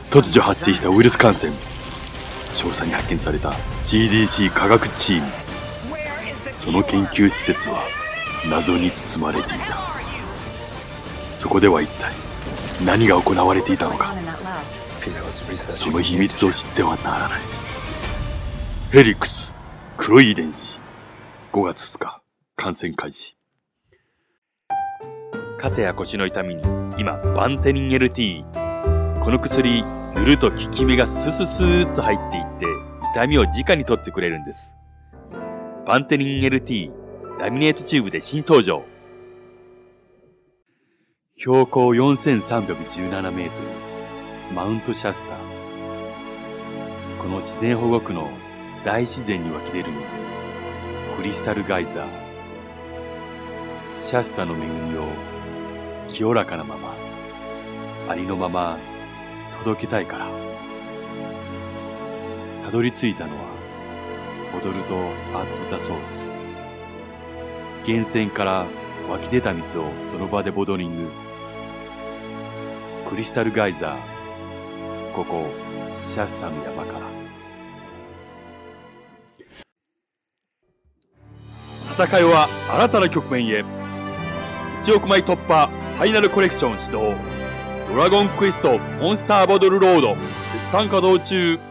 突如発生したウイルス感染。調査に発見された CDC 科学チーム。その研究施設は謎に包まれていた。そこでは一体何が行われていたのか。その秘密を知ってはならない。ヘリクス黒い遺伝子。5月2日感染開始。肩や腰の痛みに今バンテリン LT。 この薬塗ると効き目がスーッと入っていって痛みを直に取ってくれるんです。バンテリン LT ラミネートチューブで新登場。標高4317メートルマウントシャスター。この自然保護区の大自然に湧き出る水、クリスタルガイザー。シャスタの恵みを清らかなまま、ありのまま届けたいから。たどり着いたのはボドルとアットダソース。源泉から湧き出た水をその場でボドリング。クリスタルガイザー、ここシャスタの山から。戦いは新たな局面へ。1億枚突破ファイナルコレクション始動。ドラゴンクエストモンスターバトルロード絶賛稼働中。